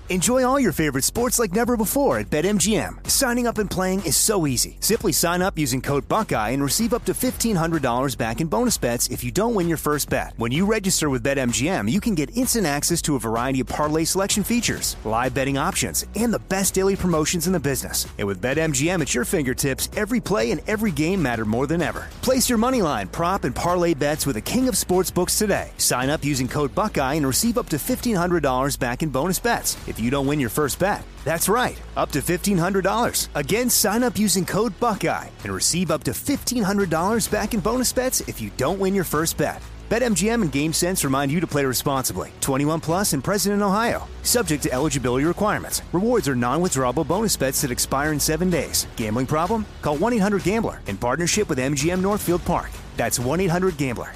Enjoy all your favorite sports like never before at BetMGM. Signing up and playing is so easy. Simply sign up using code Buckeye and receive up to $1,500 back in bonus bets if you don't win your first bet. When you register with BetMGM, you can get instant access to a variety of parlay selection features, live betting options, and the best daily promotions in the business. And with BetMGM at your fingertips, every play and every game matter more than ever. Place your moneyline, prop, and parlay bets with the king of sportsbooks today. Sign up using code Buckeye and receive up to $1,500 back in bonus bets if you don't win your first bet. That's right, up to $1,500. Again, sign up using code Buckeye and receive up to $1,500 back in bonus bets if you don't win your first bet. BetMGM and GameSense remind you to play responsibly. 21 plus and present in Ohio. Subject to eligibility requirements. Rewards are non-withdrawable bonus bets that expire in 7 days. Gambling problem? Call 1-800-GAMBLER in partnership with MGM Northfield Park. That's 1-800-GAMBLER.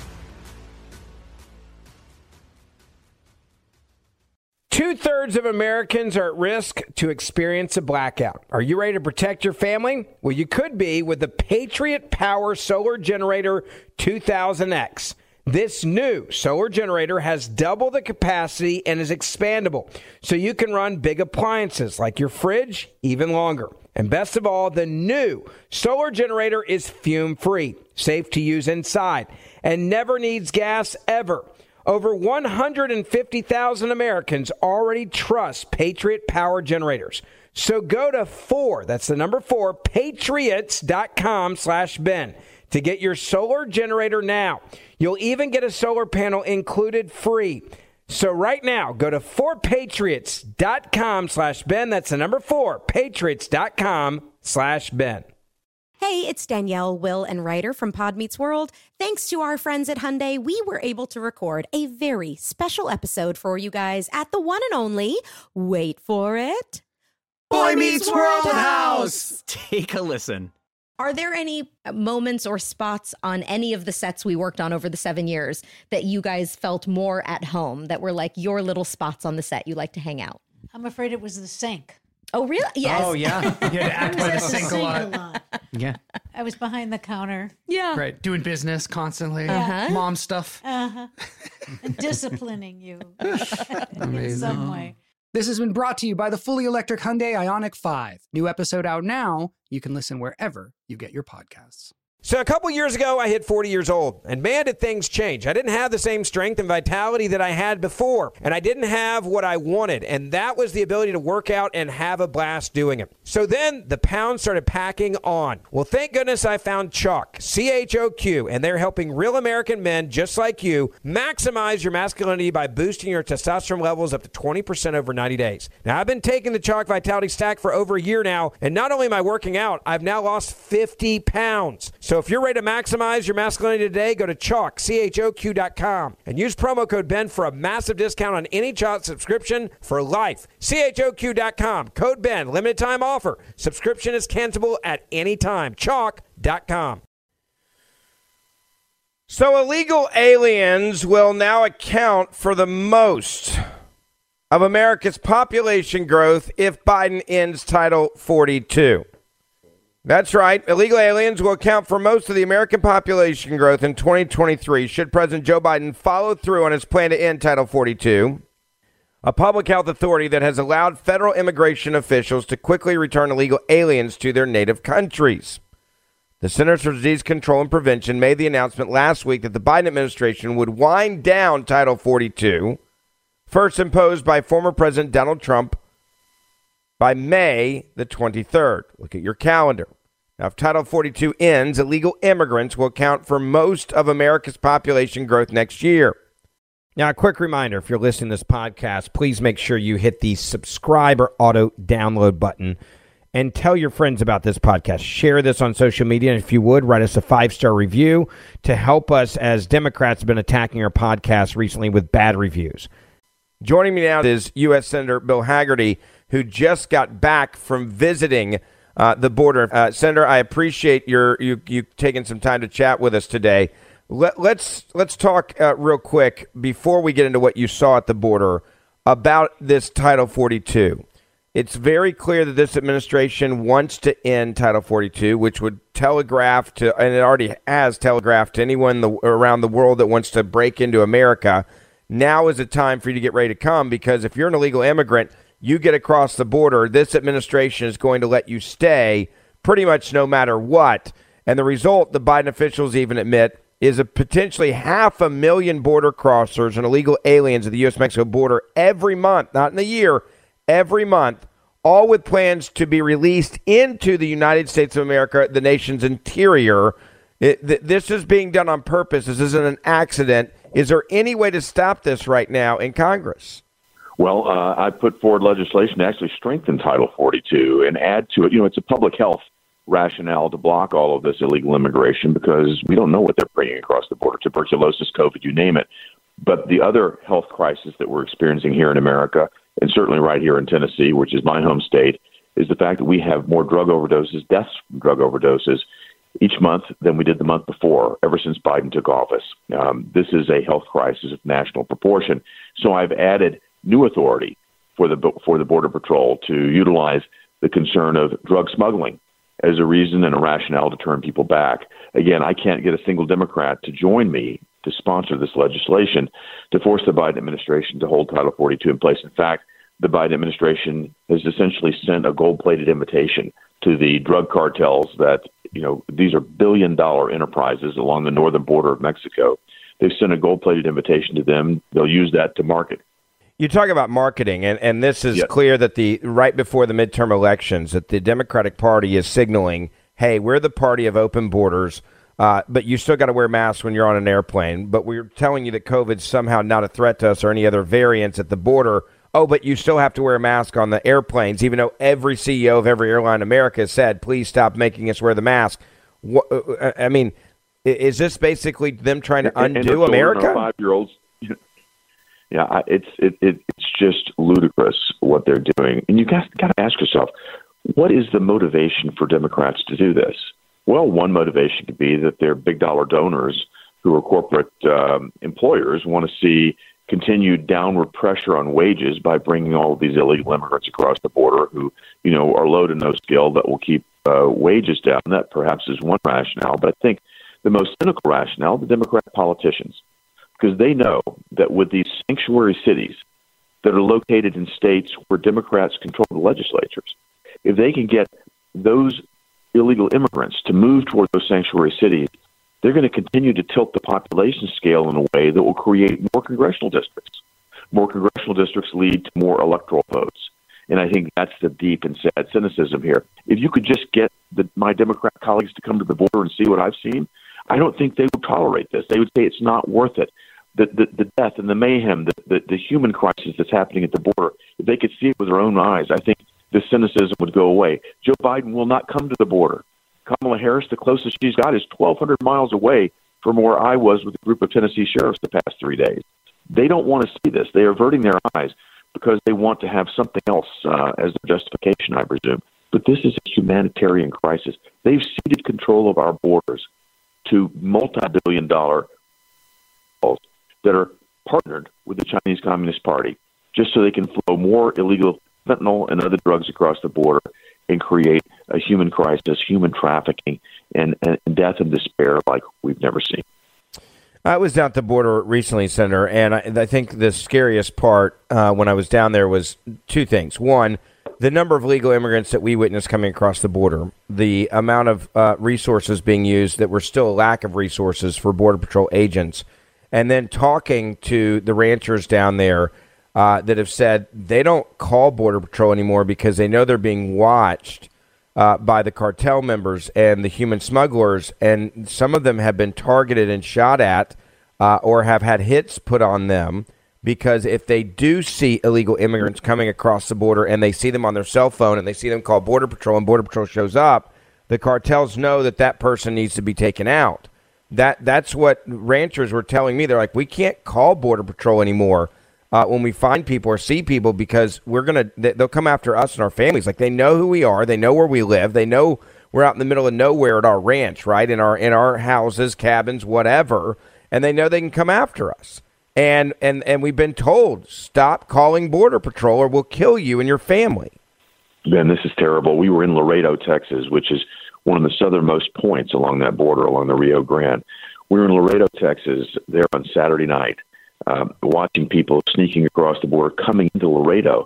2/3 of Americans are at risk to experience a blackout. Are you ready to protect your family? Well, you could be with the Patriot Power Solar Generator 2000X. This new solar generator has double the capacity and is expandable, so you can run big appliances like your fridge even longer. And best of all, the new solar generator is fume-free, safe to use inside, and never needs gas ever. Over 150,000 Americans already trust Patriot Power Generators. So go to that's the number 4, patriots.com/Ben to get your solar generator now. You'll even get a solar panel included free. So right now, go to 4patriots.com/Ben. That's the number 4, patriots.com/Ben. Hey, it's Danielle, Will, and Ryder from Pod Meets World. Thanks to our friends at Hyundai, we were able to record a very special episode for you guys at the one and only, wait for it, Boy Meets World House! Take a listen. Are there any moments or spots on any of the sets we worked on over the 7 years that you guys felt more at home, that were like your little spots on the set you like to hang out? I'm afraid it was the sink. Oh, really? Yes. Oh, yeah. You had to act by the sink a lot. Yeah. I was behind the counter. Yeah. Right. Doing business constantly. Mom stuff. And disciplining you in Amazing. some way. This has been brought to you by the fully electric Hyundai Ioniq 5. New episode out now. You can listen wherever you get your podcasts. So a couple years ago, I hit 40 years old, and man, did things change. I didn't have the same strength and vitality that I had before, and I didn't have what I wanted, and that was the ability to work out and have a blast doing it. So then the pounds started packing on. Well, thank goodness I found Chalk, CHOQ, and they're helping real American men just like you maximize your masculinity by boosting your testosterone levels up to 20% over 90 days. Now, I've been taking the Chalk Vitality Stack for over a year now, and not only am I working out, I've now lost 50 pounds. So if you're ready to maximize your masculinity today, go to Chalk, CHOQ.com, and use promo code Ben for a massive discount on any Chalk subscription for life. CHOQ.com, code Ben, limited time offer. Subscription is cancelable at any time. Chalk.com. So illegal aliens will now account for the most of America's population growth if Biden ends Title 42. That's right. Illegal aliens will account for most of the American population growth in 2023 should President Joe Biden follow through on his plan to end Title 42, a public health authority that has allowed federal immigration officials to quickly return illegal aliens to their native countries. The Centers for Disease Control and Prevention made the announcement last week that the Biden administration would wind down Title 42, first imposed by former President Donald Trump, by May the 23rd. Look at your calendar. Now, if Title 42 ends, illegal immigrants will account for most of America's population growth next year. Now, a quick reminder, if you're listening to this podcast, please make sure you hit the subscribe or auto-download button and tell your friends about this podcast. Share this on social media, and if you would, write us a 5-star review to help us, as Democrats have been attacking our podcast recently with bad reviews. Joining me now is U.S. Senator Bill Hagerty, who just got back from visiting the border. Senator, I appreciate you taking some time to chat with us today. Let's talk real quick before we get into what you saw at the border about this Title 42. It's very clear that this administration wants to end Title 42, which would telegraph to, and it already has telegraphed to anyone around the world that wants to break into America. Now is the time for you to get ready to come, because if you're an illegal immigrant, you get across the border, this administration is going to let you stay pretty much no matter what. And the result, the Biden officials even admit, is a potentially 500,000 border crossers and illegal aliens at the U.S.-Mexico border every month, not in a year, every month, all with plans to be released into the United States of America, the nation's interior. This is being done on purpose. This isn't an accident. Is there any way to stop this right now in Congress? Well, I put forward legislation to actually strengthen Title 42 and add to it. It's a public health rationale to block all of this illegal immigration because we don't know what they're bringing across the border, tuberculosis, COVID, you name it. But the other health crisis that we're experiencing here in America, and certainly right here in Tennessee, which is my home state, is the fact that we have more drug overdoses, deaths from drug overdoses each month than we did the month before, ever since Biden took office. This is a health crisis of national proportion. So I've added new authority for the Border Patrol to utilize the concern of drug smuggling as a reason and a rationale to turn people back. Again, I can't get a single Democrat to join me to sponsor this legislation to force the Biden administration to hold Title 42 in place. In fact, the Biden administration has essentially sent a gold-plated invitation to the drug cartels that, these are billion-dollar enterprises along the northern border of Mexico. They've sent a gold-plated invitation to them. They'll use that to market. You talk about marketing, and this is clear that right before the midterm elections, that the Democratic Party is signaling, hey, we're the party of open borders, but you still got to wear masks when you're on an airplane. But we're telling you that COVID's somehow not a threat to us or any other variants at the border. Oh, but you still have to wear a mask on the airplanes, even though every CEO of every airline in America has said, please stop making us wear the mask. I mean, is this basically them trying to undo America? 5-year-olds. Yeah, it's just ludicrous what they're doing. And you got to ask yourself, what is the motivation for Democrats to do this? Well, one motivation could be that their big dollar donors who are corporate employers want to see continued downward pressure on wages by bringing all of these illegal immigrants across the border who, are low to no skill that will keep wages down. That perhaps is one rationale. But I think the most cynical rationale, the Democrat politicians, because they know that with these sanctuary cities that are located in states where Democrats control the legislatures, if they can get those illegal immigrants to move toward those sanctuary cities, they're going to continue to tilt the population scale in a way that will create more congressional districts. More congressional districts lead to more electoral votes. And I think that's the deep and sad cynicism here. If you could just get my Democrat colleagues to come to the border and see what I've seen, I don't think they would tolerate this. They would say it's not worth it. The death and the mayhem, the human crisis that's happening at the border, if they could see it with their own eyes, I think the cynicism would go away. Joe Biden will not come to the border. Kamala Harris, the closest she's got is 1,200 miles away from where I was with a group of Tennessee sheriffs the past 3 days. They don't want to see this. They are averting their eyes because they want to have something else as their justification, I presume. But this is a humanitarian crisis. They've ceded control of our borders to multi-billion-dollar that are partnered with the Chinese Communist Party just so they can flow more illegal fentanyl and other drugs across the border and create a human crisis, human trafficking, and death and despair like we've never seen. I was down at the border recently, Senator, and I think the scariest part when I was down there was two things. One, the number of legal immigrants that we witnessed coming across the border, the amount of resources being used that were still a lack of resources for Border Patrol agents, and then talking to the ranchers down there that have said they don't call Border Patrol anymore because they know they're being watched by the cartel members and the human smugglers, and some of them have been targeted and shot at or have had hits put on them because if they do see illegal immigrants coming across the border and they see them on their cell phone and they see them call Border Patrol and Border Patrol shows up, the cartels know that that person needs to be taken out. That's what ranchers were telling me. They're like, we can't call Border Patrol anymore when we find people or see people because they'll come after us and our families. Like they know who we are, they know where we live, they know we're out in the middle of nowhere at our ranch, right? In our houses, cabins, whatever, and they know they can come after us. And we've been told, stop calling Border Patrol or we'll kill you and your family. Ben, this is terrible. We were in Laredo, Texas, which is one of the southernmost points along that border, along the Rio Grande. We were in Laredo, Texas, there on Saturday night, watching people sneaking across the border, coming into Laredo.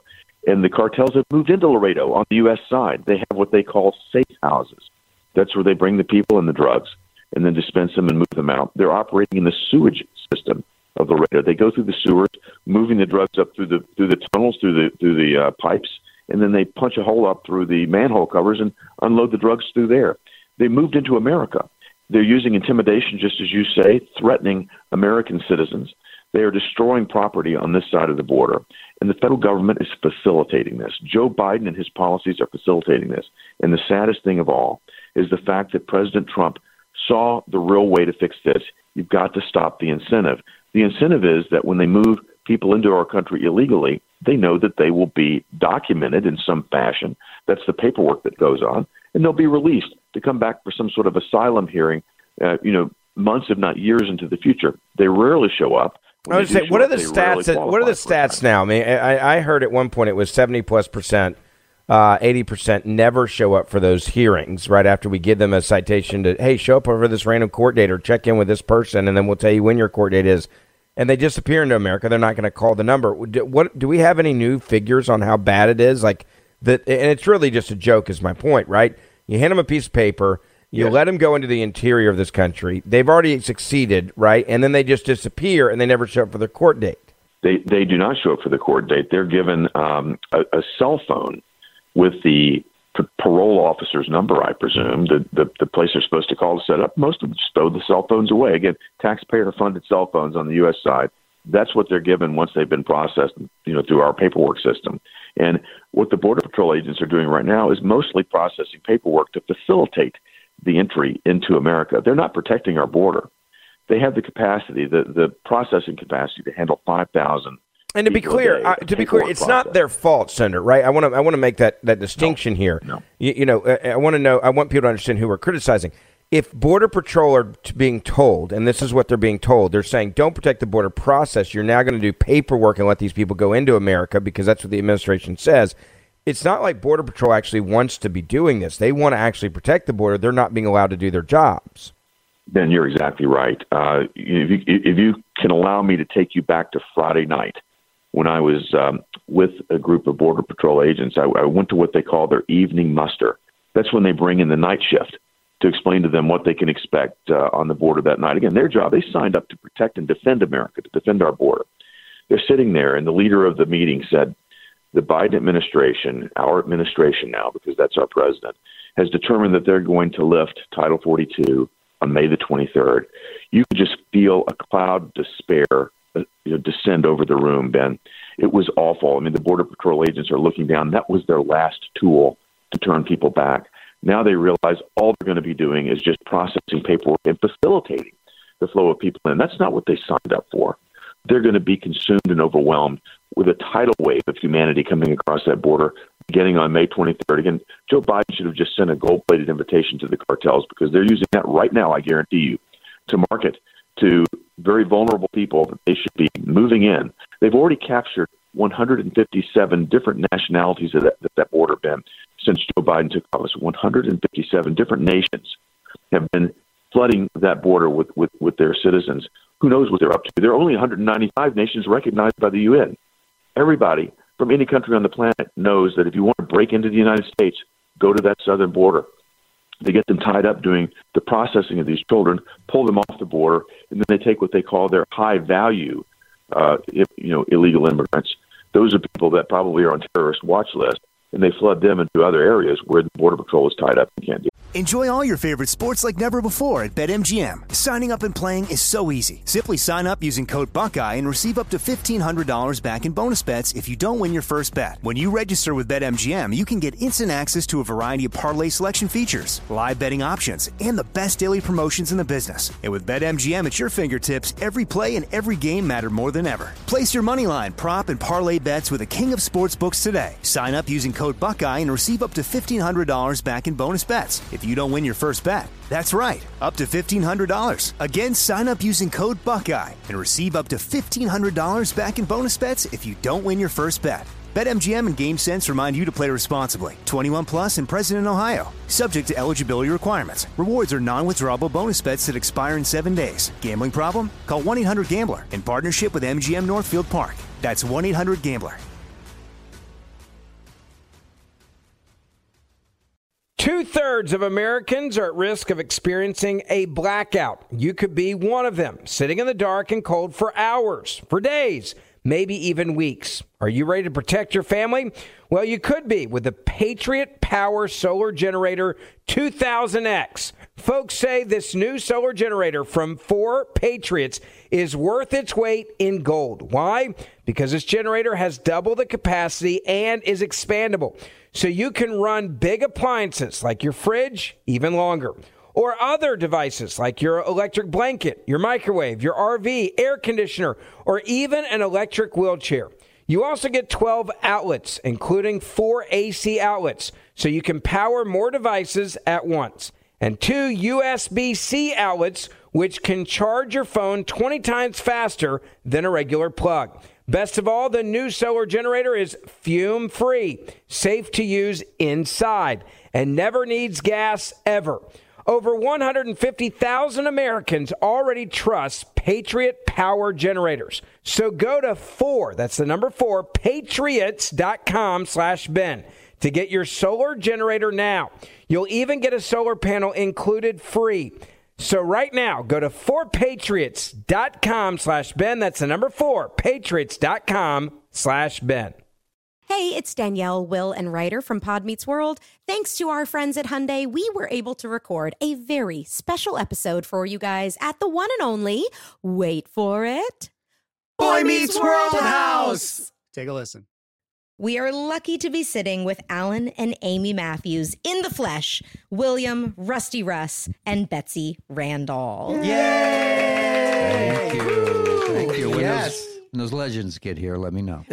And the cartels have moved into Laredo on the U.S. side. They have what they call safe houses. That's where they bring the people and the drugs and then dispense them and move them out. They're operating in the sewage system of Laredo. They go through the sewers, moving the drugs up through the tunnels, through the pipes, and then they punch a hole up through the manhole covers and unload the drugs through there. They moved into America. They're using intimidation, just as you say, threatening American citizens. They are destroying property on this side of the border, and the federal government is facilitating this. Joe Biden and his policies are facilitating this. And the saddest thing of all is the fact that President Trump saw the real way to fix this. You've got to stop the incentive. The incentive is that when they move people into our country illegally, they know that they will be documented in some fashion. That's the paperwork that goes on, and they'll be released to come back for some sort of asylum hearing, months, if not years into the future. They rarely show up. I was saying, what are the stats? What are the stats now? I mean, I heard at one point it was 70+%, 80% never show up for those hearings right after we give them a citation to, hey, show up over this random court date or check in with this person, and then we'll tell you when your court date is. And they disappear into America. They're not going to call the number. Do we have any new figures on how bad it is? Like that, and it's really just a joke, is my point, right? You hand them a piece of paper. You let them go into the interior of this country. They've already succeeded, right? And then they just disappear, and they never show up for their court date. They do not show up for the court date. They're given a cell phone with the parole officer's number, I presume, the place they're supposed to call to set up. Most of them just throw the cell phones away. Again, taxpayer-funded cell phones on the U.S. side. That's what they're given once they've been processed, through our paperwork system. And what the Border Patrol agents are doing right now is mostly processing paperwork to facilitate the entry into America. They're not protecting our border. They have the capacity, the processing capacity to handle 5,000. And to be clear, it's not their fault, Senator, right? I want to make that distinction here. No. I want people to understand who we're criticizing. If Border Patrol are being told, and this is what they're being told, they're saying, don't protect the border process. You're now going to do paperwork and let these people go into America because that's what the administration says. It's not like Border Patrol actually wants to be doing this. They want to actually protect the border. They're not being allowed to do their jobs. Ben, you're exactly right. If you can allow me to take you back to Friday night, when I was with a group of Border Patrol agents, I went to what they call their evening muster. That's when they bring in the night shift to explain to them what they can expect on the border that night. Again, their job, they signed up to protect and defend America, to defend our border. They're sitting there, and the leader of the meeting said, the Biden administration, our administration now, because that's our president, has determined that they're going to lift Title 42 on May the 23rd. You could just feel a cloud of despair descend over the room, Ben. It was awful. I mean, the Border Patrol agents are looking down. That was their last tool to turn people back. Now they realize all they're going to be doing is just processing paperwork and facilitating the flow of people in. That's not what they signed up for. They're going to be consumed and overwhelmed with a tidal wave of humanity coming across that border beginning on May 23rd. Again, Joe Biden should have just sent a gold-plated invitation to the cartels because they're using that right now, I guarantee you, to market to very vulnerable people that they should be moving in. They've already captured 157 different nationalities at that border, Ben, since Joe Biden took office. 157 different nations have been flooding that border with their citizens. Who knows what they're up to? There are only 195 nations recognized by the UN. Everybody from any country on the planet knows that if you want to break into the United States, go to that southern border. They get them tied up doing the processing of these children, pull them off the border, and then they take what they call their high-value, illegal immigrants. Those are people that probably are on terrorist watch list, and they flood them into other areas where the Border Patrol is tied up and can't do. Enjoy all your favorite sports like never before at BetMGM. Signing up and playing is so easy. Simply sign up using code Buckeye and receive up to $1,500 back in bonus bets if you don't win your first bet. When you register with BetMGM, you can get instant access to a variety of parlay selection features, live betting options, and the best daily promotions in the business. And with BetMGM at your fingertips, every play and every game matter more than ever. Place your moneyline, prop, and parlay bets with the king of sportsbooks today. Sign up using code Buckeye and receive up to $1,500 back in bonus bets if you don't win your first bet. That's right, up to $1,500. Again, sign up using code Buckeye and receive up to $1,500 back in bonus bets if you don't win your first bet. BetMGM and GameSense remind you to play responsibly. 21 plus and present in Ohio. Subject to eligibility requirements. Rewards are non-withdrawable bonus bets that expire in 7 days. Gambling problem? Call 1-800-GAMBLER in partnership with MGM Northfield Park. That's 1-800-GAMBLER. 2/3 of Americans are at risk of experiencing a blackout. You could be one of them, sitting in the dark and cold for hours, for days, maybe even weeks. Are you ready to protect your family? Well, you could be with the Patriot Power Solar Generator 2000X. Folks say this new solar generator from 4 Patriots is worth its weight in gold. Why? Because this generator has double the capacity and is expandable. So you can run big appliances like your fridge even longer, or other devices like your electric blanket, your microwave, your RV, air conditioner, or even an electric wheelchair. You also get 12 outlets, including 4 AC outlets, so you can power more devices at once, and 2 USB-C outlets, which can charge your phone 20 times faster than a regular plug. Best of all, the new solar generator is fume-free, safe to use inside, and never needs gas ever. Over 150,000 Americans already trust Patriot Power Generators. So go to 4, that's the number 4, patriots.com/Ben to get your solar generator now. You'll even get a solar panel included free. So right now, go to 4patriots.com/Ben. That's the number 4, patriots.com/Ben. Hey, it's Danielle, Will, and Ryder from Pod Meets World. Thanks to our friends at Hyundai, we were able to record a very special episode for you guys at the one and only, wait for it, Boy Meets World House. Take a listen. We are lucky to be sitting with Alan and Amy Matthews in the flesh, William, Rusty Russ, and Betsy Randall. Yay! Thank you. Thank you. Yes. When those legends get here, let me know.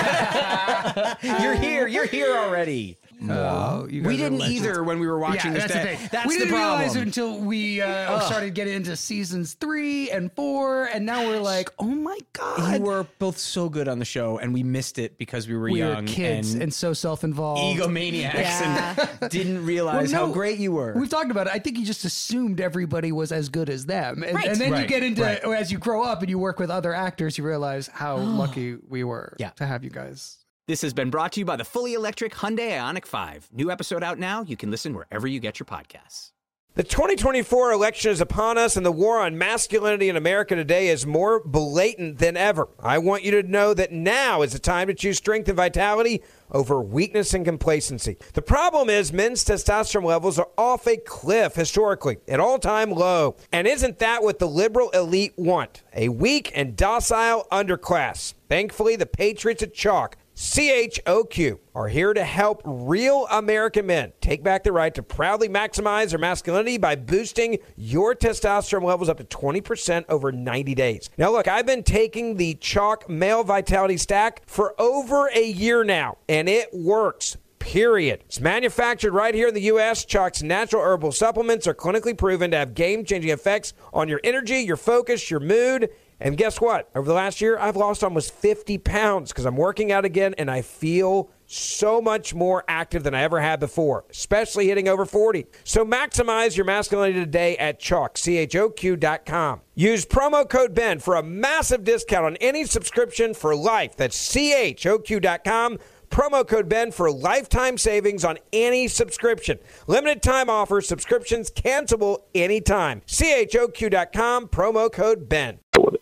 You're here. You're here already. No, you guys We are didn't legends. either when we were watching this. that's the thing. That's we the didn't problem. realize it until we started getting into seasons 3 and 4, and now we're like, oh my god, You were both so good on the show, and we missed it because we were we young were kids and so self-involved. egomaniacs and didn't realize Well, no, how great you were. We've talked about it. I think you just assumed everybody was as good as them. And, Right. and then you Right, get into, right. as you grow up and you work with other actors, you realize how lucky we were to have you guys. This has been brought to you by the fully electric Hyundai Ioniq 5. New episode out now. You can listen wherever you get your podcasts. The 2024 election is upon us, and the war on masculinity in America today is more blatant than ever. I want you to know that now is the time to choose strength and vitality over weakness and complacency. The problem is men's testosterone levels are off a cliff historically, at all-time low. And isn't that what the liberal elite want? A weak and docile underclass. Thankfully, the Patriots at Chalk, CHOQ, are here to help real American men take back the right to proudly maximize their masculinity by boosting your testosterone levels up to 20% over 90 days. Now, look, I've been taking the Chalk Male Vitality Stack for over a year now, and it works. Period. It's manufactured right here in the U.S. Chalk's natural herbal supplements are clinically proven to have game-changing effects on your energy, your focus, your mood. And guess what? Over the last year, I've lost almost 50 pounds because I'm working out again, and I feel so much more active than I ever had before, especially hitting over 40. So maximize your masculinity today at Chalk, CHOQ.com. Use promo code BEN for a massive discount on any subscription for life. That's CHOQ.com. Promo code BEN for lifetime savings on any subscription. Limited time offer. Subscriptions cancelable anytime. CHOQ.com. Promo code BEN.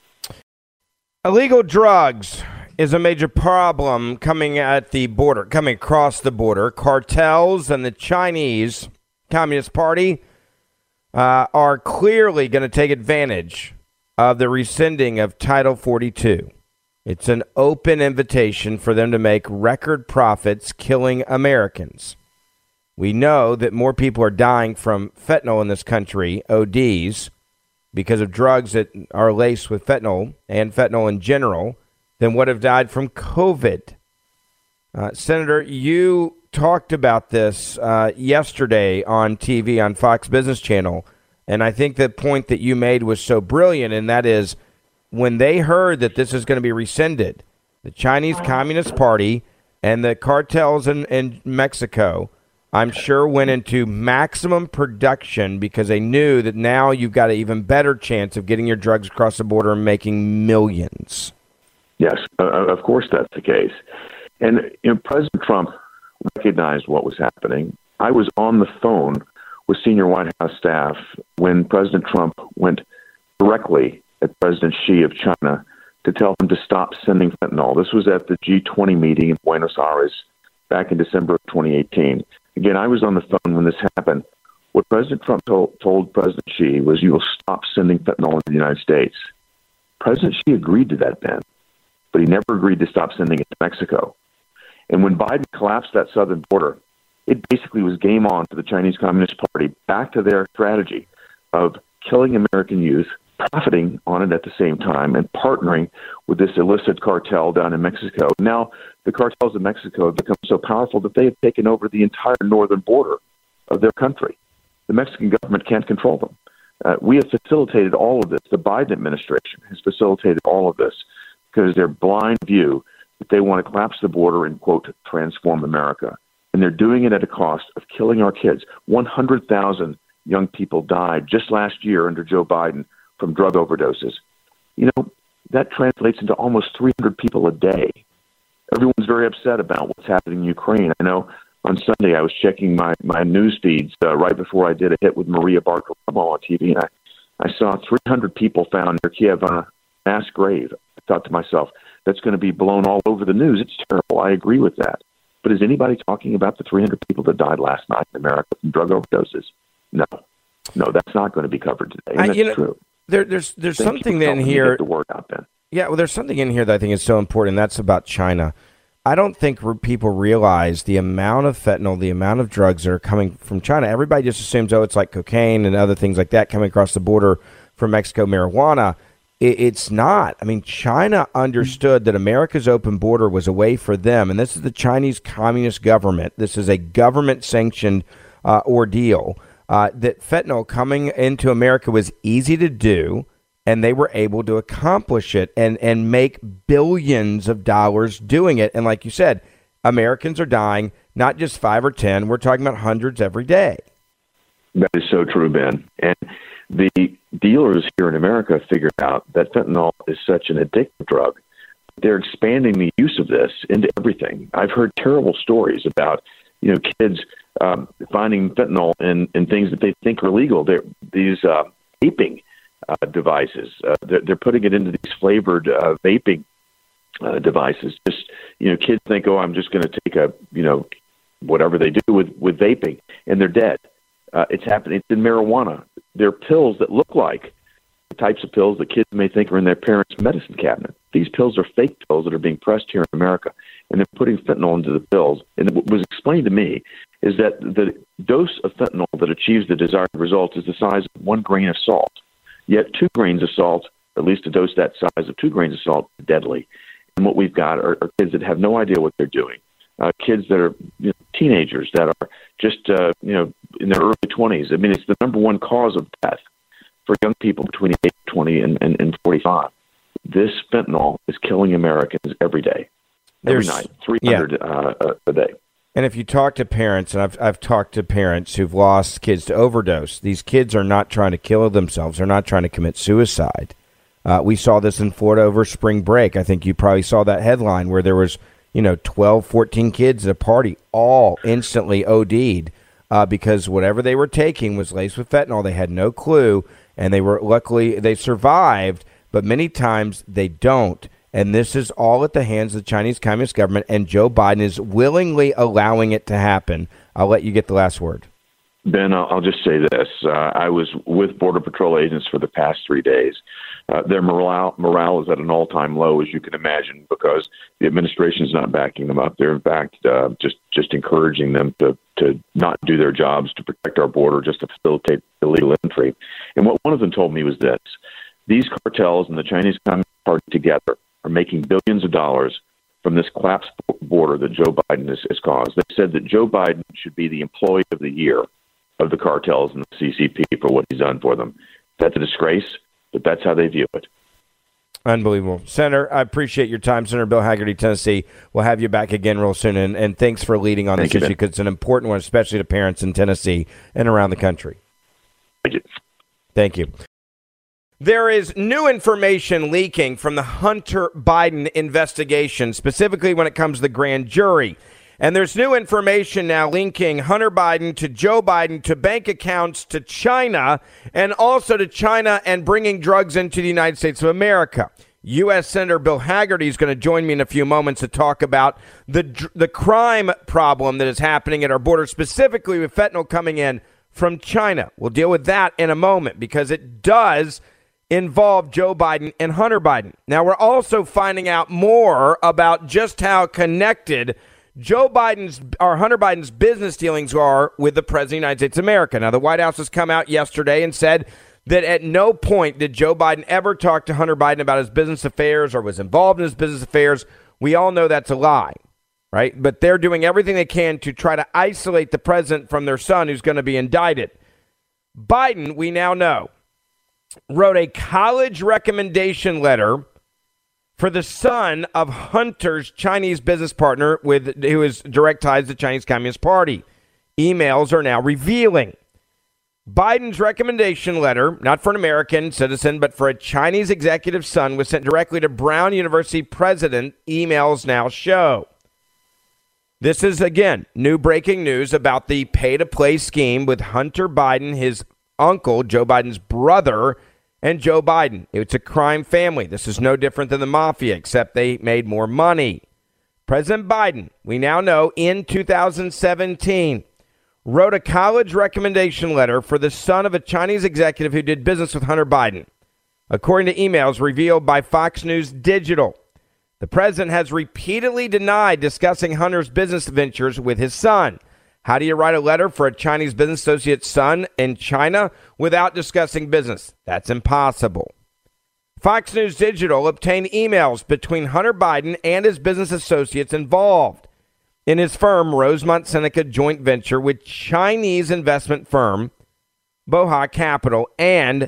Illegal drugs is a major problem coming across the border. Cartels and the Chinese Communist Party are clearly going to take advantage of the rescinding of Title 42. It's an open invitation for them to make record profits killing Americans. We know that more people are dying from fentanyl in this country, ODs, because of drugs that are laced with fentanyl and fentanyl in general, than would have died from COVID. Senator, you talked about this yesterday on TV on Fox Business Channel, and I think the point that you made was so brilliant, and that is when they heard that this is going to be rescinded, the Chinese Communist Party and the cartels in Mexico, I'm sure, went into maximum production because they knew that now you've got an even better chance of getting your drugs across the border and making millions. Yes, of course that's the case. And President Trump recognized what was happening. I was on the phone with senior White House staff when President Trump went directly at President Xi of China to tell him to stop sending fentanyl. This was at the G20 meeting in Buenos Aires back in December of 2018. Again, I was on the phone when this happened. What President Trump told President Xi was, you will stop sending fentanyl into the United States. President Xi agreed to that then, but he never agreed to stop sending it to Mexico. And when Biden collapsed that southern border, it basically was game on for the Chinese Communist Party, back to their strategy of killing American youth, profiting on it at the same time, and partnering with this illicit cartel down in Mexico. Now, the cartels in Mexico have become so powerful that they have taken over the entire northern border of their country. The Mexican government can't control them. We have facilitated all of this. The Biden administration has facilitated all of this because their blind view that they want to collapse the border and, quote, transform America. And they're doing it at a cost of killing our kids. 100,000 young people died just last year under Joe Biden from drug overdoses. You know, that translates into almost 300 people a day. Everyone's very upset about what's happening in Ukraine. I know on Sunday I was checking my news feeds right before I did a hit with Maria Bartiromo on TV, and I saw 300 people found near Kiev on a mass grave. I thought to myself, that's going to be blown all over the news. It's terrible. I agree with that. But is anybody talking about the 300 people that died last night in America from drug overdoses? No, that's not going to be covered today. And that's true. There's something in here. Get the word out then. Yeah, well, there's something in here that I think is so important. And that's about China. I don't think people realize the amount of fentanyl, the amount of drugs that are coming from China. Everybody just assumes, it's like cocaine and other things like that coming across the border from Mexico, marijuana. It's not. I mean, China understood that America's open border was a way for them, and this is the Chinese Communist government. This is a government-sanctioned ordeal. That fentanyl coming into America was easy to do, and they were able to accomplish it and make billions of dollars doing it. And like you said, Americans are dying, not just 5 or 10. We're talking about hundreds every day. That is so true, Ben. And the dealers here in America figured out that fentanyl is such an addictive drug. They're expanding the use of this into everything. I've heard terrible stories about, kids finding fentanyl in things that they think are legal. These vaping devices. They're putting it into these flavored vaping devices. Just, kids think, I'm just going to take whatever they do with vaping, and they're dead. It's happening. It's in marijuana. They're pills that look like the types of pills that kids may think are in their parents' medicine cabinet. These pills are fake pills that are being pressed here in America, and they're putting fentanyl into the pills. And what was explained to me is that the dose of fentanyl that achieves the desired result is the size of 1 grain of salt. Yet 2 grains of salt, at least a dose that size of 2 grains of salt, is deadly. And what we've got are kids that have no idea what they're doing. Kids that are teenagers that are just in their early 20s. I mean, it's the number one cause of death for young people between age 20 and 45. This fentanyl is killing Americans every day, every night, 300 a day. And if you talk to parents, and I've talked to parents who've lost kids to overdose, these kids are not trying to kill themselves. They're not trying to commit suicide. We saw this in Florida over spring break. I think you probably saw that headline where there was 12, 14 kids at a party, all instantly OD'd because whatever they were taking was laced with fentanyl. They had no clue, and luckily they survived, but many times they don't. And this is all at the hands of the Chinese Communist government, and Joe Biden is willingly allowing it to happen. I'll let you get the last word. Ben, I'll just say this. I was with Border Patrol agents for the past 3 days. Their morale is at an all-time low, as you can imagine, because the administration is not backing them up. They're, in fact, just encouraging them to not do their jobs, to protect our border, just to facilitate illegal entry. And what one of them told me was this. These cartels and the Chinese Communist Party together are making billions of dollars from this collapsed border that Joe Biden has caused. They said that Joe Biden should be the employee of the year of the cartels and the CCP for what he's done for them. That's a disgrace, but that's how they view it. Unbelievable. Senator, I appreciate your time. Senator Bill Hagerty, Tennessee. We'll have you back again real soon, and thanks for leading on this issue, because it's an important one, especially to parents in Tennessee and around the country. Thank you. Thank you. There is new information leaking from the Hunter Biden investigation, specifically when it comes to the grand jury. And there's new information now linking Hunter Biden to Joe Biden to bank accounts to China and also to China and bringing drugs into the United States of America. U.S. Senator Bill Hagerty is going to join me in a few moments to talk about the crime problem that is happening at our border, specifically with fentanyl coming in from China. We'll deal with that in a moment because it does involve Joe Biden and Hunter Biden. Now, we're also finding out more about just how connected Joe Biden's or Hunter Biden's business dealings are with the President of the United States of America. Now, the White House has come out yesterday and said that at no point did Joe Biden ever talk to Hunter Biden about his business affairs or was involved in his business affairs. We all know that's a lie, right? But they're doing everything they can to try to isolate the president from their son who's going to be indicted. Biden, we now know, wrote a college recommendation letter for the son of Hunter's Chinese business partner who has direct ties to the Chinese Communist Party. Emails are now revealing Biden's recommendation letter, not for an American citizen, but for a Chinese executive's son, was sent directly to Brown University president, emails now show. This is, again, new breaking news about the pay-to-play scheme with Hunter Biden, his uncle, Joe Biden's brother, and Joe Biden. It's a crime family. This is no different than the mafia, except they made more money. President Biden, we now know, in 2017, wrote a college recommendation letter for the son of a Chinese executive who did business with Hunter Biden. According to emails revealed by Fox News Digital, the president has repeatedly denied discussing Hunter's business ventures with his son. How do you write a letter for a Chinese business associate's son in China without discussing business? That's impossible. Fox News Digital obtained emails between Hunter Biden and his business associates involved in his firm Rosemont Seneca joint venture with Chinese investment firm Bohai Capital and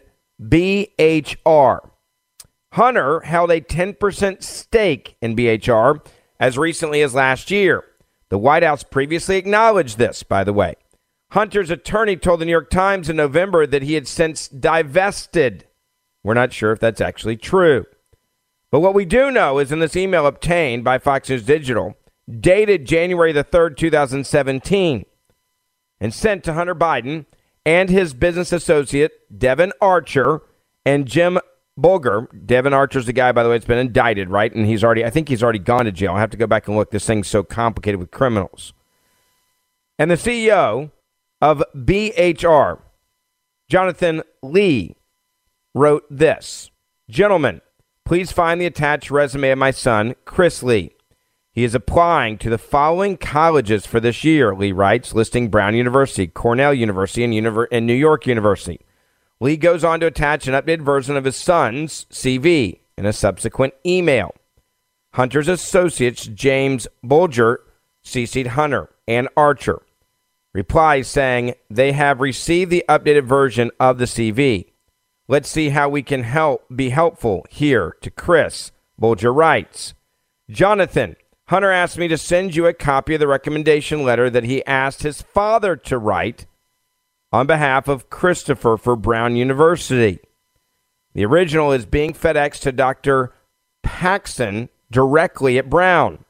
BHR. Hunter held a 10% stake in BHR as recently as last year. The White House previously acknowledged this, by the way. Hunter's attorney told the New York Times in November that he had since divested. We're not sure if that's actually true. But what we do know is in this email obtained by Fox News Digital, dated January the 3rd, 2017, and sent to Hunter Biden and his business associate, Devin Archer, and Jim Bulger. Devin Archer's the guy, by the way, that's been indicted, right? And I think he's already gone to jail. I have to go back and look. This thing's so complicated with criminals. And the CEO of BHR, Jonathan Lee, wrote this. Gentlemen, please find the attached resume of my son, Chris Lee. He is applying to the following colleges for this year, Lee writes, listing Brown University, Cornell University, and New York University. Lee goes on to attach an updated version of his son's CV in a subsequent email. Hunter's associates, James Bulger, CC'd Hunter and Archer. Replies saying they have received the updated version of the CV. Let's see how we can be helpful here to Chris. Bulger writes, Jonathan, Hunter asked me to send you a copy of the recommendation letter that he asked his father to write on behalf of Christopher for Brown University. The original is being FedExed to Dr. Paxson directly at Brown.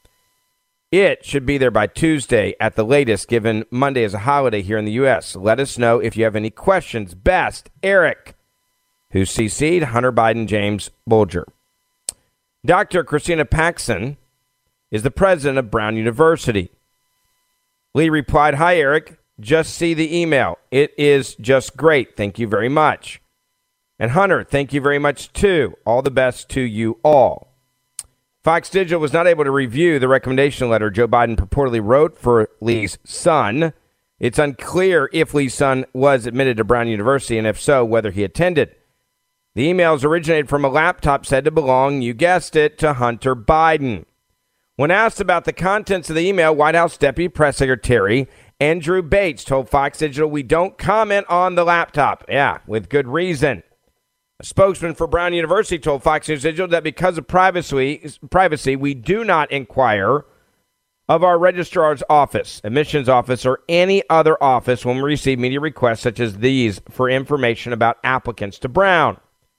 It should be there by Tuesday at the latest, given Monday is a holiday here in the U.S. Let us know if you have any questions. Best, Eric, who CC'd Hunter Biden, James Bulger. Dr. Christina Paxson is the president of Brown University. Lee replied, Hi, Eric. Just see the email. It is just great. Thank you very much. And Hunter, thank you very much, too. All the best to you all. Fox Digital was not able to review the recommendation letter Joe Biden purportedly wrote for Lee's son. It's unclear if Lee's son was admitted to Brown University, and if so, whether he attended. The emails originated from a laptop said to belong, you guessed it, to Hunter Biden. When asked about the contents of the email, White House Deputy Press Secretary Andrew Bates told Fox Digital, we don't comment on the laptop. Yeah, with good reason. A spokesman for Brown University told Fox News Digital that because of privacy, we do not inquire of our registrar's office, admissions office, or any other office when we receive media requests such as these for information about applicants to Brown.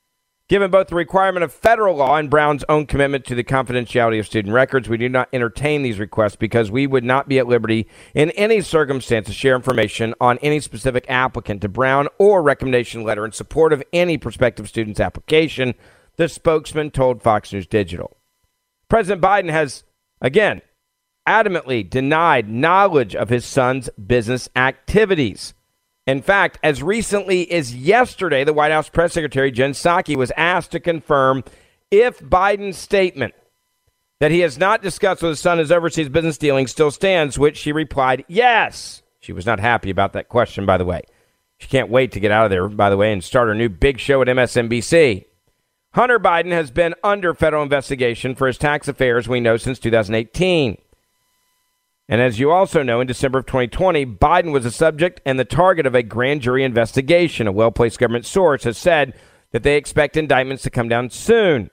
Given both the requirement of federal law and Brown's own commitment to the confidentiality of student records, we do not entertain these requests because we would not be at liberty in any circumstance to share information on any specific applicant to Brown or recommendation letter in support of any prospective student's application, the spokesman told Fox News Digital. President Biden has, again, adamantly denied knowledge of his son's business activities. In fact, as recently as yesterday, the White House press secretary, Jen Psaki, was asked to confirm if Biden's statement that he has not discussed with his son his overseas business dealings still stands, which she replied, yes. She was not happy about that question, by the way. She can't wait to get out of there, by the way, and start her new big show at MSNBC. Hunter Biden has been under federal investigation for his tax affairs, we know, since 2018. And as you also know, in December of 2020, Biden was the subject and the target of a grand jury investigation. A well-placed government source has said that they expect indictments to come down soon.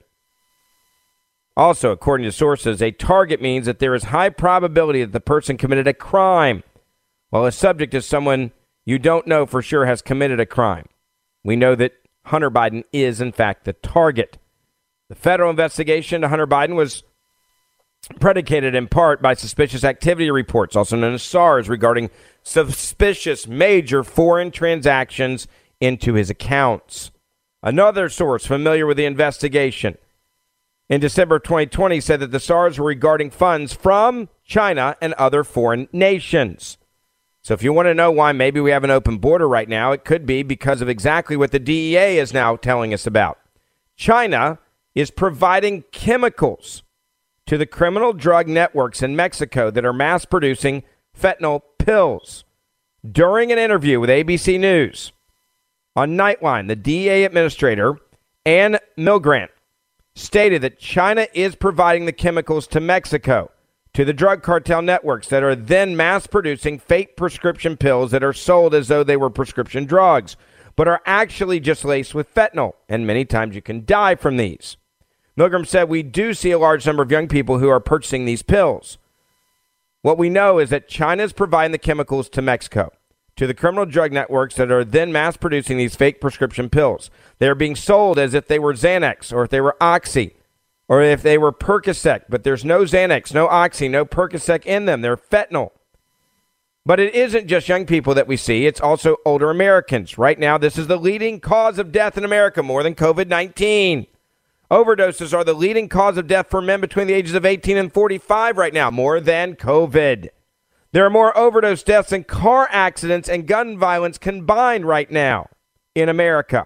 Also, according to sources, a target means that there is high probability that the person committed a crime, while a subject is someone you don't know for sure has committed a crime. We know that Hunter Biden is, in fact, the target. The federal investigation to Hunter Biden was predicated in part by suspicious activity reports, also known as SARS, regarding suspicious major foreign transactions into his accounts. Another source familiar with the investigation in December 2020 said that the SARS were regarding funds from China and other foreign nations. So if you want to know why maybe we have an open border right now, it could be because of exactly what the DEA is now telling us about. China is providing chemicals to the criminal drug networks in Mexico that are mass producing fentanyl pills. During an interview with ABC News on Nightline, the DEA administrator, Ann Milgrant, stated that China is providing the chemicals to Mexico, to the drug cartel networks that are then mass producing fake prescription pills that are sold as though they were prescription drugs, but are actually just laced with fentanyl, and many times you can die from these. Milgram said, we do see a large number of young people who are purchasing these pills. What we know is that China is providing the chemicals to Mexico, to the criminal drug networks that are then mass producing these fake prescription pills. They are being sold as if they were Xanax or if they were Oxy or if they were Percocet, but there's no Xanax, no Oxy, no Percocet in them. They're fentanyl. But it isn't just young people that we see. It's also older Americans. Right now, this is the leading cause of death in America, more than COVID-19. Overdoses are the leading cause of death for men between the ages of 18 and 45 right now, more than COVID. There are more overdose deaths than car accidents and gun violence combined right now in America.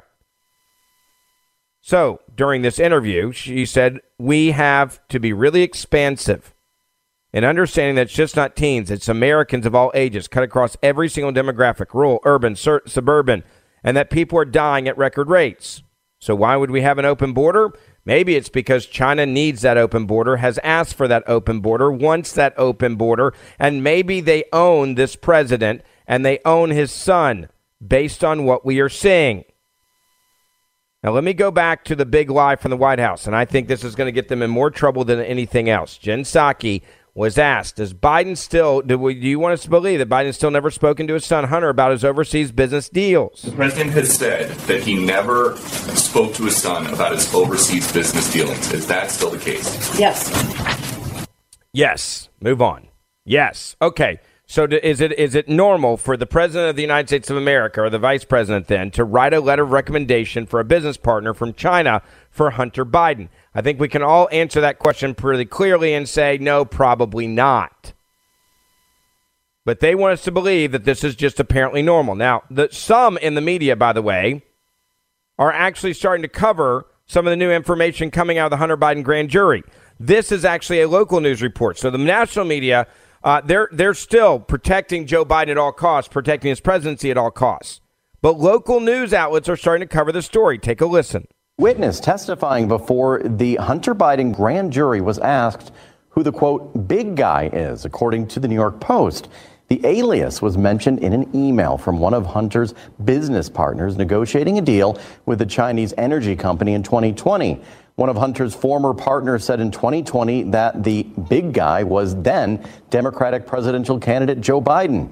So during this interview, she said, we have to be really expansive in understanding that it's just not teens, it's Americans of all ages, cut across every single demographic, rural, urban, suburban, and that people are dying at record rates. So why would we have an open border? Maybe it's because China needs that open border, has asked for that open border, wants that open border, and maybe they own this president and they own his son based on what we are seeing. Now, let me go back to the big lie from the White House, and I think this is going to get them in more trouble than anything else. Jen Psaki was asked, do you want us to believe that Biden still never spoken to his son Hunter about his overseas business deals? The president has said that he never spoke to his son about his overseas business dealings. Is that still the case? Yes. Yes. Move on. Yes. Okay. So is it normal for the president of the United States of America, or the vice president then, to write a letter of recommendation for a business partner from China for Hunter Biden? I think we can all answer that question pretty clearly and say, no, probably not. But they want us to believe that this is just apparently normal. Now, some in the media, by the way, are actually starting to cover some of the new information coming out of the Hunter Biden grand jury. This is actually a local news report. So the national media, they're still protecting Joe Biden at all costs, protecting his presidency at all costs. But local news outlets are starting to cover the story. Take a listen. Witness testifying before the Hunter Biden grand jury was asked who the, quote, big guy is, according to the New York Post. The alias was mentioned in an email from one of Hunter's business partners negotiating a deal with the Chinese energy company in 2020. One of Hunter's former partners said in 2020 that the big guy was then Democratic presidential candidate Joe Biden.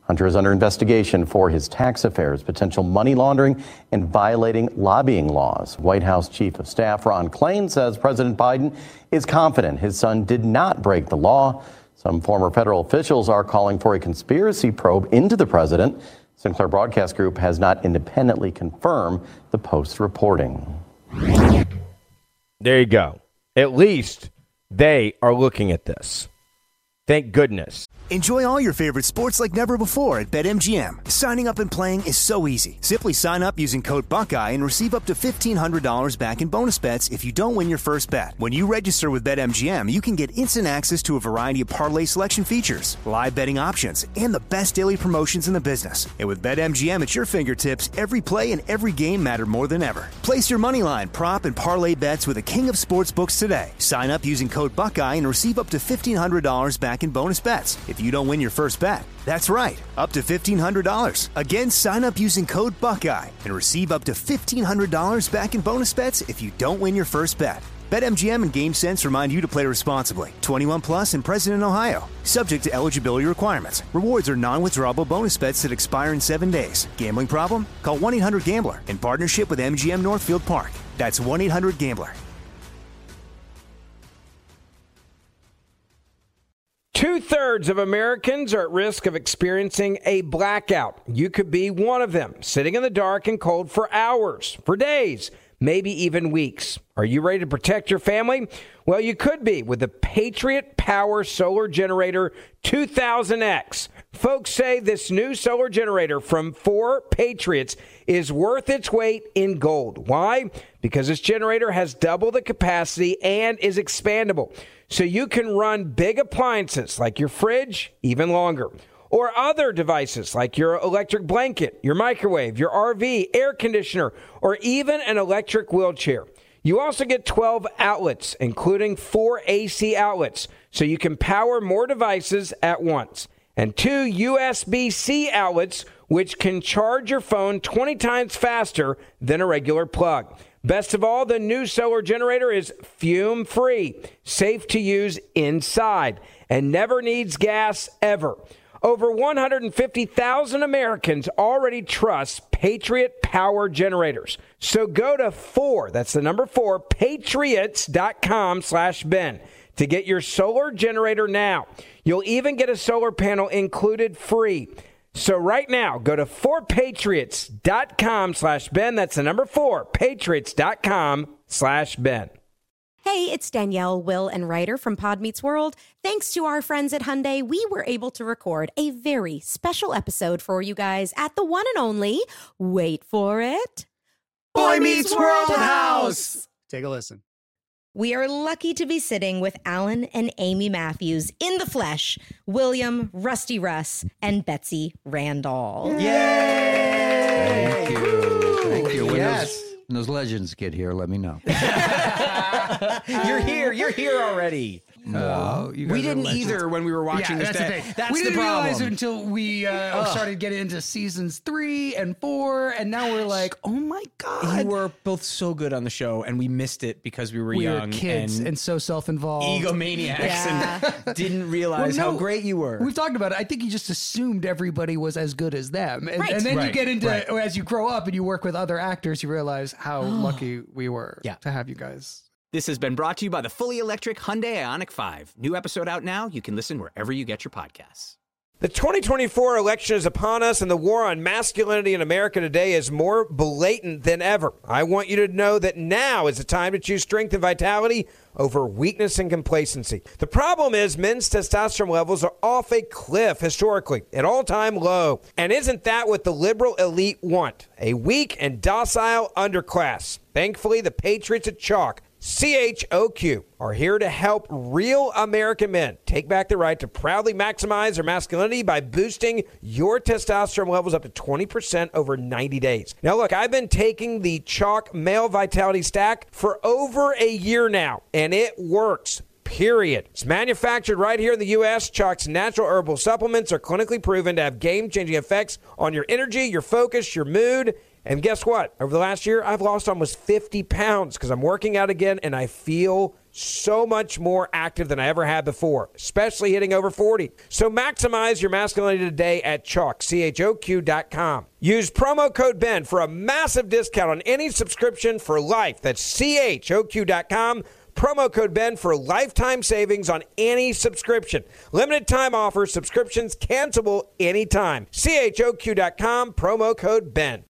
Hunter is under investigation for his tax affairs, potential money laundering, and violating lobbying laws. White House Chief of Staff Ron Klain says President Biden is confident his son did not break the law. Some former federal officials are calling for a conspiracy probe into the president. Sinclair Broadcast Group has not independently confirmed the Post's reporting. There you go. At least they are looking at this. Thank goodness. Enjoy all your favorite sports like never before at BetMGM. Signing up and playing is so easy. Simply sign up using code Buckeye and receive up to $1,500 back in bonus bets if you don't win your first bet. When you register with BetMGM, you can get instant access to a variety of parlay selection features, live betting options, and the best daily promotions in the business. And with BetMGM at your fingertips, every play and every game matter more than ever. Place your moneyline, prop, and parlay bets with the king of sportsbooks today. Sign up using code Buckeye and receive up to $1,500 back in bonus bets if you don't win your first bet. That's right, up to $1,500. Again, sign up using code Buckeye and receive up to $1,500 back in bonus bets if you don't win your first bet. BetMGM and GameSense remind you to play responsibly. 21 plus and present in Ohio. Subject to eligibility requirements. Rewards are non-withdrawable bonus bets that expire in 7 days. Gambling problem? Call 1-800-GAMBLER in partnership with MGM Northfield Park. That's 1-800-GAMBLER. 2/3 of Americans are at risk of experiencing a blackout. You could be one of them, sitting in the dark and cold for hours, for days, maybe even weeks. Are you ready to protect your family? Well, you could be with the Patriot Power Solar Generator 2000X. Folks say this new solar generator from 4 Patriots is worth its weight in gold. Why? Because this generator has double the capacity and is expandable. So you can run big appliances like your fridge even longer, or other devices like your electric blanket, your microwave, your RV, air conditioner, or even an electric wheelchair. You also get 12 outlets, including 4 AC outlets, so you can power more devices at once, and 2 USB-C outlets, which can charge your phone 20 times faster than a regular plug. Best of all, the new solar generator is fume-free, safe to use inside, and never needs gas ever. Over 150,000 Americans already trust Patriot Power Generators. So go to 4, that's the number 4, patriots.com/Ben to get your solar generator now. You'll even get a solar panel included free. So right now, go to 4patriots.com/Ben. That's the number 4, patriots.com/Ben. Hey, it's Danielle, Will, and Ryder from Pod Meets World. Thanks to our friends at Hyundai, we were able to record a very special episode for you guys at the one and only, wait for it, Boy Meets World House. Take a listen. We are lucky to be sitting with Alan and Amy Matthews in the flesh, William, Rusty Russ, and Betsy Randall. Thank you. Thank you. When those legends get here, let me know. You're here already. We didn't either when we were watching this. That's we the didn't problem. realize it until we started getting into seasons 3 and 4, and now we're like, oh my God. You were both so good on the show, and we missed it because we were young. We were kids and so self-involved. Egomaniacs and didn't realize how great you were. We've talked about it. I think you just assumed everybody was as good as them. And, and then you get into, as you grow up and you work with other actors, you realize how lucky we were to have you guys. This has been brought to you by the fully electric Hyundai Ioniq 5. New episode out now. You can listen wherever you get your podcasts. The 2024 election is upon us, and the war on masculinity in America today is more blatant than ever. I want you to know that now is the time to choose strength and vitality over weakness and complacency. The problem is men's testosterone levels are off a cliff historically, an all-time low. And isn't that what the liberal elite want? A weak and docile underclass. Thankfully, the Patriots at Chalk, CHOQ, are here to help real American men take back the right to proudly maximize their masculinity by boosting your testosterone levels up to 20% over 90 days. Now, look, I've been taking the Chalk Male Vitality Stack for over a year now, and it works. Period. It's manufactured right here in the U.S. Chalk's natural herbal supplements are clinically proven to have game-changing effects on your energy, your focus, your mood. And guess what? Over the last year, I've lost almost 50 pounds because I'm working out again and I feel so much more active than I ever had before, especially hitting over 40. So maximize your masculinity today at Choq, CHOQ.com. Use promo code BEN for a massive discount on any subscription for life. That's CHOQ.com. Promo code BEN for lifetime savings on any subscription. Limited time offer. Subscriptions cancelable anytime. CHOQ.com. Promo code BEN.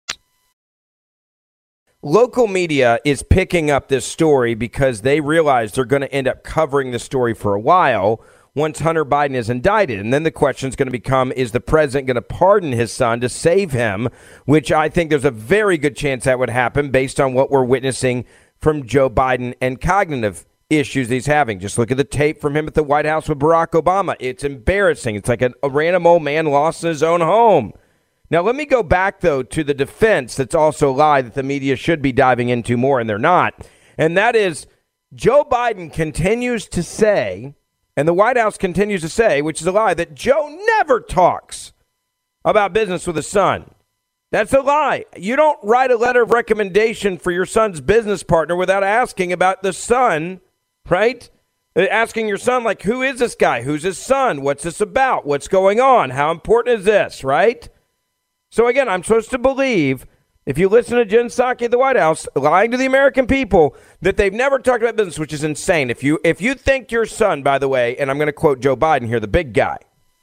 Local media is picking up this story because they realize they're going to end up covering the story for a while once Hunter Biden is indicted. And then the question is going to become, is the president going to pardon his son to save him? Which I think there's a very good chance that would happen based on what we're witnessing from Joe Biden and cognitive issues he's having. Just look at the tape from him at the White House with Barack Obama. It's embarrassing. It's like a random old man lost in his own home. Now, let me go back, though, to the defense that's also a lie that the media should be diving into more, and they're not. And that is Joe Biden continues to say, and the White House continues to say, which is a lie, that Joe never talks about business with his son. That's a lie. You don't write a letter of recommendation for your son's business partner without asking about the son, right? Asking your son, like, who is this guy? Who's his son? What's this about? What's going on? How important is this, right? So, again, I'm supposed to believe, if you listen to Jen Psaki at the White House, lying to the American people, that they've never talked about business, which is insane. If you think your son, by the way, and I'm going to quote Joe Biden here, the big guy,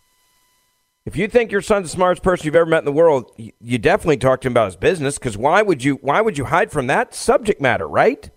if you think your son's the smartest person you've ever met in the world, you definitely talk to him about his business, because why would you hide from that subject matter, right?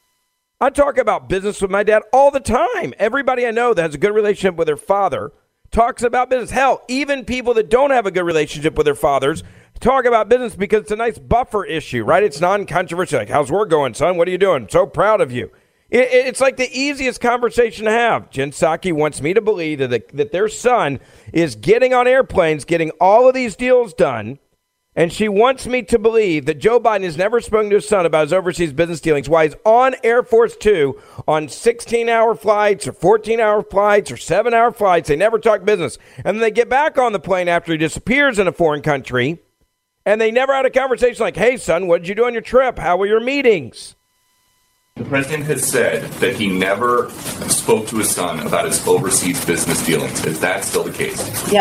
I talk about business with my dad all the time. Everybody I know that has a good relationship with their father talks about business. Hell, even people that don't have a good relationship with their fathers talk about business because it's a nice buffer issue, right? It's non-controversial. Like, how's work going, son? What are you doing? So proud of you. It's like the easiest conversation to have. Jen Psaki wants me to believe that their son is getting on airplanes, getting all of these deals done, and she wants me to believe that Joe Biden has never spoken to his son about his overseas business dealings while he's on Air Force Two on 16-hour flights or 14-hour flights or 7-hour flights. They never talk business. And then they get back on the plane after he disappears in a foreign country, and they never had a conversation like, hey, son, what did you do on your trip? How were your meetings? The president has said that he never spoke to his son about his overseas business dealings. Is that still the case?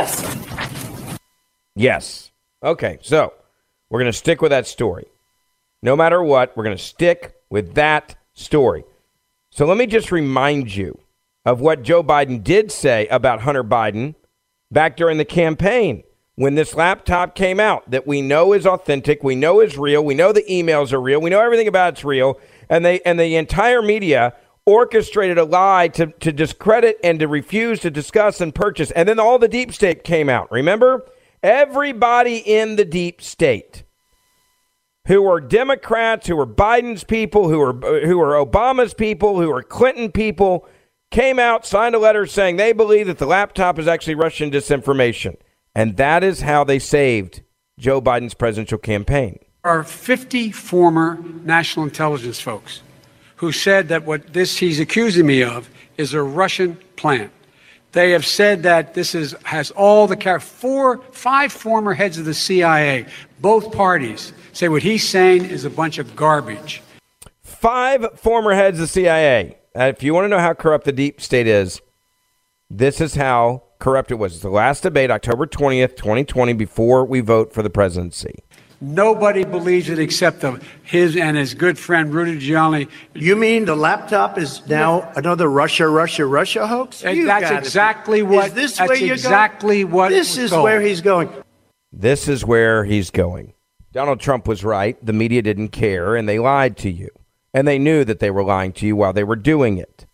Yes. Yes. Okay, so we're going to stick with that story. No matter what, we're going to stick with that story. So let me just remind you of what Joe Biden did say about Hunter Biden back during the campaign when this laptop came out that we know is authentic, we know is real, we know the emails are real, we know everything about it's real, and the entire media orchestrated a lie to discredit and to refuse to discuss and purchase. And then all the deep state came out. Remember? Everybody in the deep state who are Democrats, who are Biden's people, who are Obama's people, who are Clinton people, came out, signed a letter saying they believe that the laptop is actually Russian disinformation. And that is how they saved Joe Biden's presidential campaign. There are 50 former national intelligence folks who said that what he's accusing me of is a Russian plan. They have said that this has all the 5 former heads of the CIA, both parties, say what he's saying is a bunch of garbage. 5 former heads of the CIA. If you want to know how corrupt the deep state is, this is how corrupt it was. It's the last debate, October 20th, 2020, before we vote for the presidency. Nobody believes it except his and his good friend Rudy Giuliani. You mean the laptop is now another Russia hoax? That's exactly what. Is this where you're going? This is where he's going. This is where he's going. Donald Trump was right. The media didn't care, and they lied to you. And they knew that they were lying to you while they were doing it.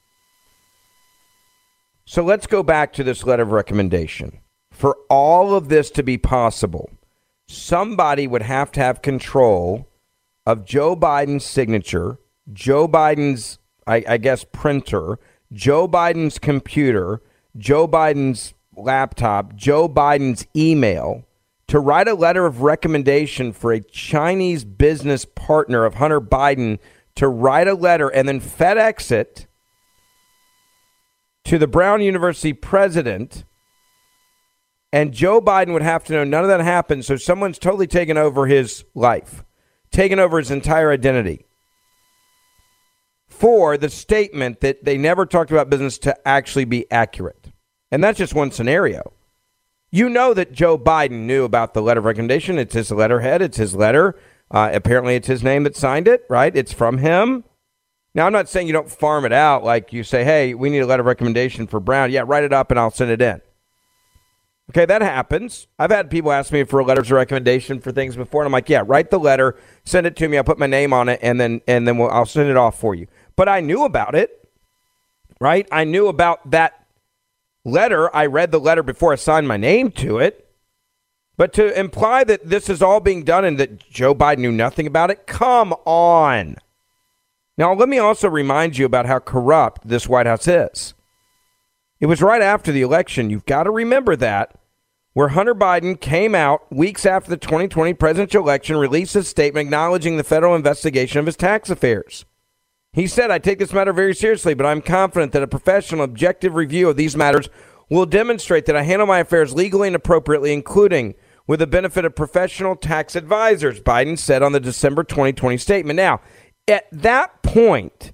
So let's go back to this letter of recommendation. For all of this to be possible, somebody would have to have control of Joe Biden's signature, Joe Biden's, I guess, printer, Joe Biden's computer, Joe Biden's laptop, Joe Biden's email, to write a letter of recommendation for a Chinese business partner of Hunter Biden to write a letter and then FedEx it to the Brown University president. And Joe Biden would have to know none of that happened, so someone's totally taken over his life, taken over his entire identity. for the statement that they never talked about business to actually be accurate. And that's just one scenario. You know that Joe Biden knew about the letter of recommendation. It's his letterhead. It's his letter. Apparently, it's his name that signed it, right? It's from him. Now, I'm not saying you don't farm it out. Like you say, hey, we need a letter of recommendation for Brown. Yeah, write it up and I'll send it in. Okay, that happens. I've had people ask me for letters of recommendation for things before, and I'm like, yeah, write the letter, send it to me. I'll put my name on it, and then I'll send it off for you. But I knew about it, right? I knew about that letter. I read the letter before I signed my name to it. But to imply that this is all being done and that Joe Biden knew nothing about it, come on. Now, let me also remind you about how corrupt this White House is. It was right after the election, you've got to remember that, where Hunter Biden came out weeks after the 2020 presidential election, released a statement acknowledging the federal investigation of his tax affairs. He said, I take this matter very seriously, but I'm confident that a professional, objective review of these matters will demonstrate that I handle my affairs legally and appropriately, including with the benefit of professional tax advisors, Biden said on the December 2020 statement. Now, at that point,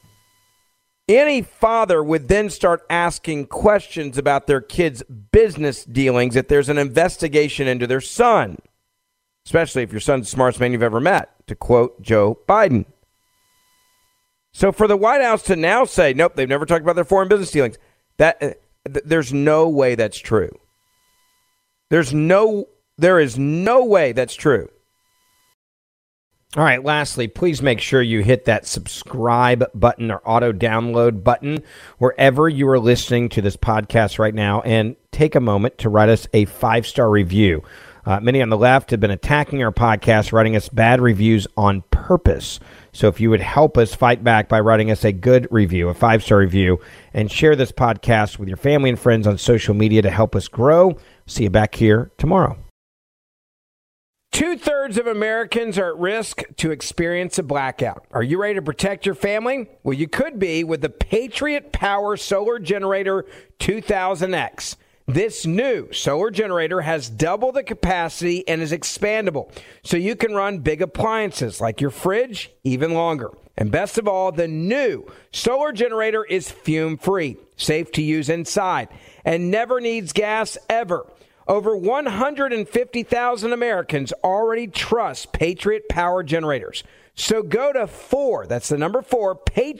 any father would then start asking questions about their kids' business dealings if there's an investigation into their son, especially if your son's the smartest man you've ever met, to quote Joe Biden. So for the White House to now say, nope, they've never talked about their foreign business dealings, that there's no way that's true. There is no way that's true. All right, lastly, please make sure you hit that subscribe button or auto download button wherever you are listening to this podcast right now, and take a moment to write us a 5-star review. Many on the left have been attacking our podcast, writing us bad reviews on purpose. So if you would help us fight back by writing us a good review, a 5-star review, and share this podcast with your family and friends on social media to help us grow. See you back here tomorrow. 2/3 of Americans are at risk to experience a blackout. Are you ready to protect your family? Well, you could be with the Patriot Power Solar Generator 2000X. This new solar generator has double the capacity and is expandable, so you can run big appliances like your fridge even longer. And best of all, the new solar generator is fume-free, safe to use inside, and never needs gas ever. Over 150,000 Americans already trust Patriot Power Generators. So go to 4, that's the number 4,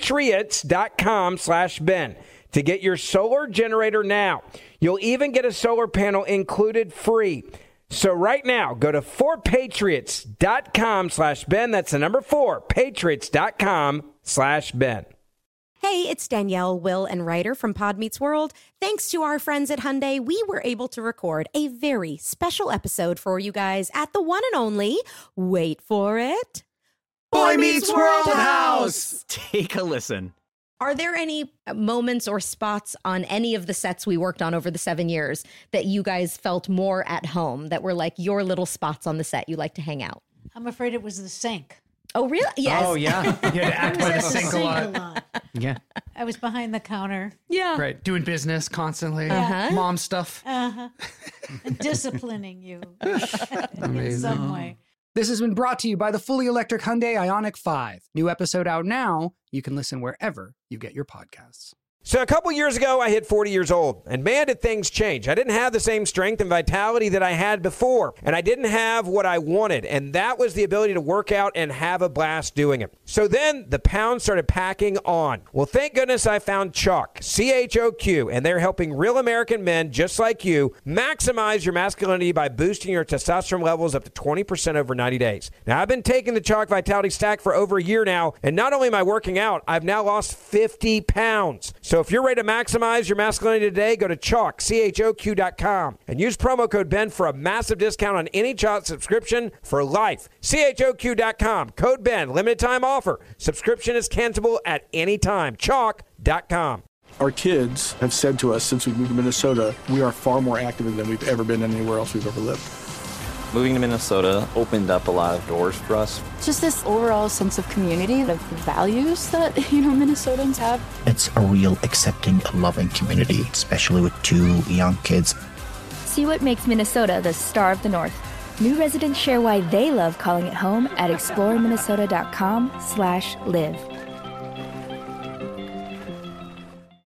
patriots.com/Ben to get your solar generator now. You'll even get a solar panel included free. So right now, go to 4patriots.com/Ben. That's the number 4, patriots.com/Ben. Hey, it's Danielle, Will, and Ryder from Pod Meets World. Thanks to our friends at Hyundai, we were able to record a very special episode for you guys at the one and only, wait for it, Boy Meets World House. Take a listen. Are there any moments or spots on any of the sets we worked on over the 7 years that you guys felt more at home, that were like your little spots on the set you like to hang out? I'm afraid it was the sink. Oh, really? Yes. Oh, yeah. You had to act by the sink a lot. Yeah. I was behind the counter. Yeah. Right. Doing business constantly. Uh-huh. Mom stuff. Uh-huh. And disciplining you in some way. This has been brought to you by the fully electric Hyundai Ioniq 5. New episode out now. You can listen wherever you get your podcasts. So a couple years ago, I hit 40 years old, and man, did things change. I didn't have the same strength and vitality that I had before, and I didn't have what I wanted, and that was the ability to work out and have a blast doing it. So then the pounds started packing on. Well, thank goodness I found Choq, CHOQ, and they're helping real American men just like you maximize your masculinity by boosting your testosterone levels up to 20% over 90 days. Now, I've been taking the Choq Vitality Stack for over a year now, and not only am I working out, I've now lost 50 pounds. So if you're ready to maximize your masculinity today, go to Choq, CHOQ.com, and use promo code Ben for a massive discount on any Choq subscription for life. CHOQ.com, code Ben, limited time offer. Subscription is cancelable at any time. Choq.com. Our kids have said to us since we moved to Minnesota, we are far more active than we've ever been anywhere else we've ever lived. Moving to Minnesota opened up a lot of doors for us. Just this overall sense of community, of values that, Minnesotans have. It's a real accepting, loving community, especially with 2 young kids. See what makes Minnesota the star of the North. New residents share why they love calling it home at exploreminnesota.com/live.